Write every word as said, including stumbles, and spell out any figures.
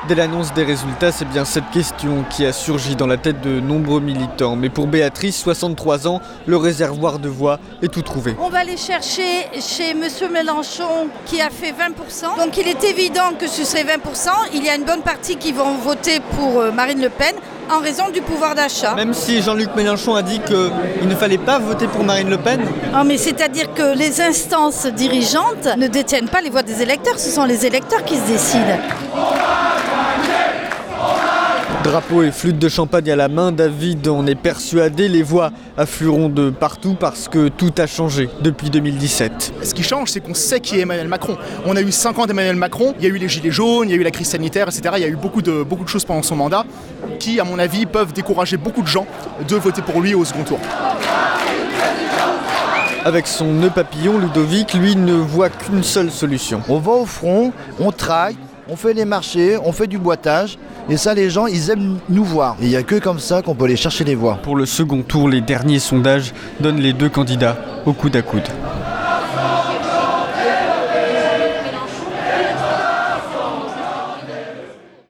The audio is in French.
Dès l'annonce des résultats, c'est bien cette question qui a surgi dans la tête de nombreux militants. Mais pour Béatrice, soixante-trois ans, le réservoir de voix est tout trouvé. On va aller chercher chez M. Mélenchon qui a fait vingt pour cent. Donc il est évident que ce serait vingt pour cent. Il y a une bonne partie qui vont voter pour Marine Le Pen en raison du pouvoir d'achat. Même si Jean-Luc Mélenchon a dit qu'il ne fallait pas voter pour Marine Le Pen ? Non, mais c'est-à-dire que les instances dirigeantes ne détiennent pas les voix des électeurs, ce sont les électeurs qui se décident. Drapeau et flûte de champagne à la main, David en est persuadé, les voix afflueront de partout parce que tout a changé depuis deux mille dix-sept. Ce qui change, c'est qu'on sait qui est Emmanuel Macron. On a eu cinq ans d'Emmanuel Macron, il y a eu les gilets jaunes, il y a eu la crise sanitaire, et cetera. Il y a eu beaucoup de, beaucoup de choses pendant son mandat qui, à mon avis, peuvent décourager beaucoup de gens de voter pour lui au second tour. Avec son nœud papillon, Ludovic, lui, ne voit qu'une seule solution. On va au front, on traille, on fait les marchés, on fait du boitage. Et ça, les gens, ils aiment nous voir. Et il n'y a que comme ça qu'on peut aller chercher les voix. Pour le second tour, les derniers sondages donnent les deux candidats au coude à coude.